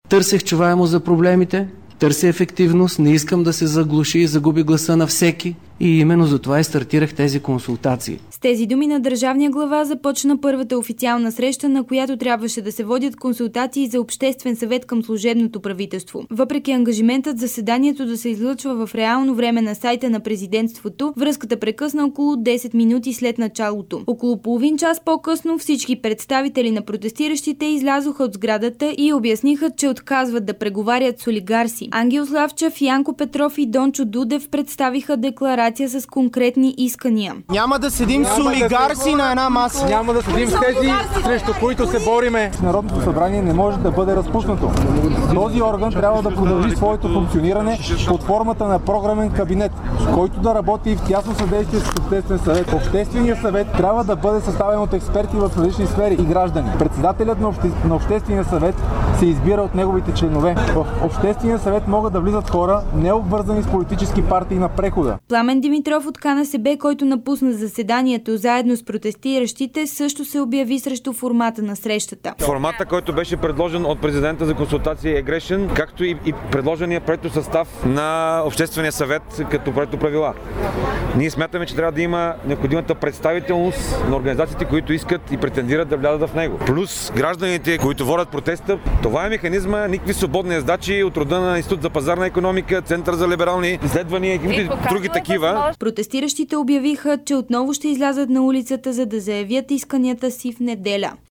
Търсех чуваемост за проблемите, търся ефективност, не искам да се заглуши и загуби гласа на всеки. И именно за това и стартирах тези консултации. С тези думи на държавния глава започна първата официална среща, на която трябваше да се водят консултации за обществен съвет към служебното правителство. Въпреки ангажиментът заседанието да се излъчва в реално време на сайта на президентството, връзката прекъсна около 10 минути след началото. Около половин час по-късно всички представители на протестиращите излязоха от сградата и обясниха, че отказват да преговарят с олигарси. Ангел Славчев, Янко Петров и Дончо Дудев представиха декларация с конкретни искания. Няма да седим с олигарси на една маса. Няма да седим с тези, срещу които се бориме. Народното събрание не може да бъде разпуснато. Този орган трябва да продължи своето функциониране под формата на програмен кабинет, който да работи в тясно съдействие с Обществен съвет. Общественият съвет трябва да бъде съставен от експерти в различни сфери и граждани. Председателят на Обществения съвет се избира от неговите членове. В Обществения съвет могат да влизат хора, не обвързани с политически партии на прехода. Пламен Димитров от КНСБ, който напусна заседанието заедно с протестиращите, също се обяви срещу формата на срещата. Формата, който беше предложен от президента за консултации, е грешен, както и предложения проекто състав на Обществения съвет като проекто правила. Ние смятаме, че трябва да има необходимата представителност на организациите, които искат и претендират да влязат в него. Плюс гражданите, които водят протеста. Това е механизма, никакви свободни ездачи от рода на Институт за пазарна икономика, Център за либерални изследвания и други такива. Протестиращите обявиха, че отново ще излязат на улицата, за да заявят исканията си в неделя.